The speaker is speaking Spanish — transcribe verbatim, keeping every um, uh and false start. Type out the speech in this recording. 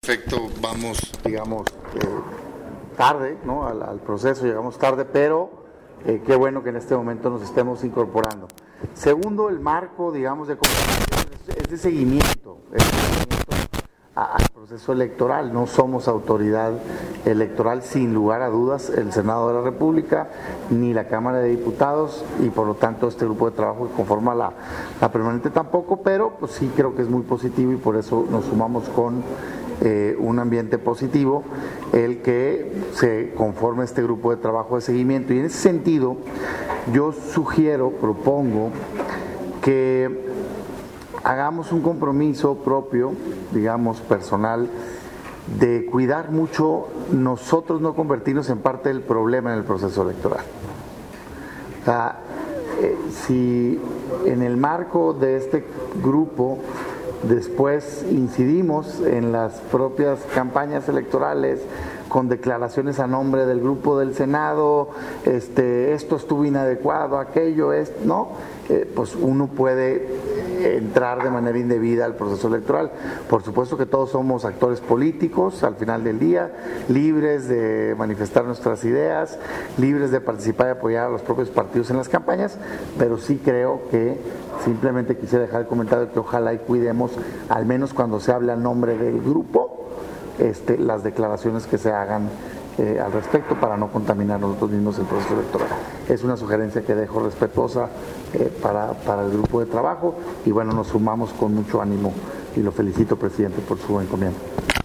efecto vamos, digamos, eh, tarde, ¿no? al, al proceso, llegamos tarde, pero eh, qué bueno que en este momento nos estemos incorporando. Segundo, el marco, digamos, de es, es de seguimiento, es de seguimiento a, al proceso electoral. No somos autoridad electoral, sin lugar a dudas, el Senado de la República, ni la Cámara de Diputados, y por lo tanto este grupo de trabajo que conforma la, la permanente tampoco, pero pues sí creo que es muy positivo y por eso nos sumamos con Eh, un ambiente positivo el que se conforme este grupo de trabajo de seguimiento. Y en ese sentido yo sugiero, propongo que hagamos un compromiso propio, digamos personal, de cuidar mucho nosotros no convertirnos en parte del problema en el proceso electoral. O sea, eh, si en el marco de este grupo después incidimos en las propias campañas electorales con declaraciones a nombre del grupo del Senado, este, esto estuvo inadecuado, aquello es, ¿no? Eh, pues uno puede entrar de manera indebida al proceso electoral. Por supuesto que todos somos actores políticos al final del día, libres de manifestar nuestras ideas, libres de participar y apoyar a los propios partidos en las campañas, pero sí creo que simplemente quisiera dejar el comentario que ojalá y cuidemos, al menos cuando se habla a nombre del grupo, este, las declaraciones que se hagan Eh, al respecto para no contaminar nosotros mismos el proceso electoral. Es una sugerencia que dejo respetuosa eh, para, para el grupo de trabajo y bueno, nos sumamos con mucho ánimo y lo felicito, presidente, por su encomienda.